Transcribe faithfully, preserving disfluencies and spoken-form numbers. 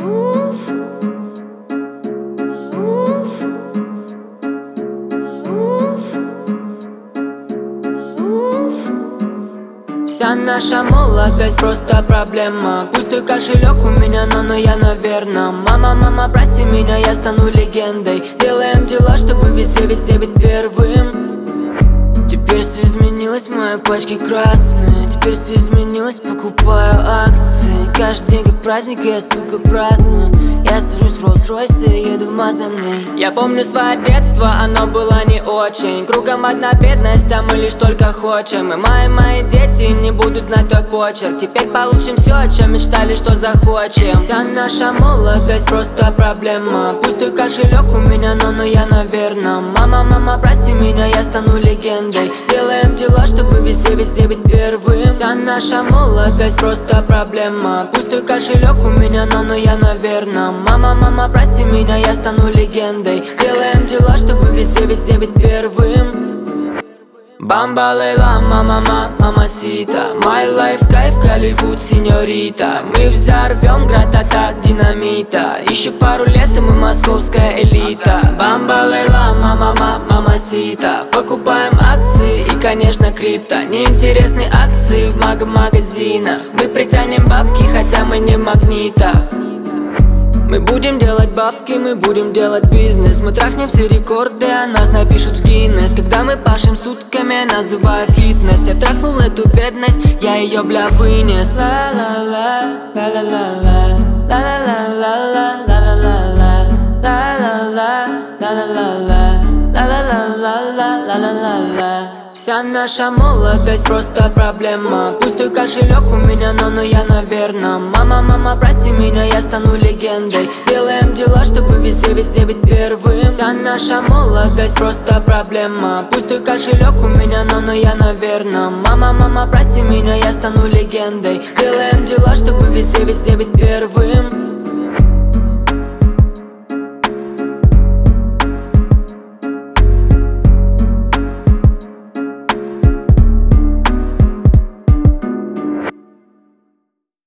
Вся наша молодость просто проблема. Пустой кошелек у меня, но, но я наверно. Мама, мама, прости меня, я стану легендой. Делаем дела, чтобы везде-везде быть первым. Теперь все изменилось, мои пачки красные. Теперь все изменилось, покупаю акции. Каждый день как праздник, и я, сука, праздную. Я сажусь в Роллс-Ройс и еду мазанный. Я помню свое детство, оно было не очень. Кругом одна бедность, а мы лишь только хочем. И мои, мои дети не будут знать твой почерк. Теперь получим все, о чем мечтали, что захочем. Вся наша молодость просто проблема. Пустой кошелек у меня, но, но я наверно. Мама, мама, прости меня, я стану легендой. Делаем дела, чтобы везде-везде быть первым. Вся наша молодость просто проблема. Пустой кошелек у меня, но, но я наверно. Мама, мама, прости меня, я стану легендой. Делаем дела, чтобы везде-везде быть первым. Бамба, лейла, мама, мама, мамасита. My life, кайф, Голливуд, сеньорита. Мы взорвем гратата динамита. Еще пару лет, и мы московская элита. Бамба, лейла, мама, мама, мамасита. Покупаем акции и, конечно, крипто. Неинтересные акции в мага-магазинах. Мы притянем бабки, хотя мы не в магнитах. Мы будем делать бабки, мы будем делать бизнес. Мы трахнем все рекорды, а нас напишут в Гиннес. Когда мы пашем сутками, называю фитнес. Я трахнул эту бедность, я ее, бля, вынес. Ла-ла-ла, ла-ла-ла-ла, ла-ла-ла-ла, ла-ла-ла-ла, ла-ла-ла, ла-ла-ла-ла, ла-ла-ла-ла, ла-ла-ла-ла. Вся наша молодость просто проблема. Пустой кошелек у меня, но, но я наверно. Мама, мама, прости меня, я стану легендой. Делаем дела, чтобы везде-везде быть первым. Вся наша молодость просто проблема. Пустой кошелек у меня, но, но я наверно. Мама, мама, прости меня, я стану легендой. Делаем дела, чтобы везде-везде быть первым.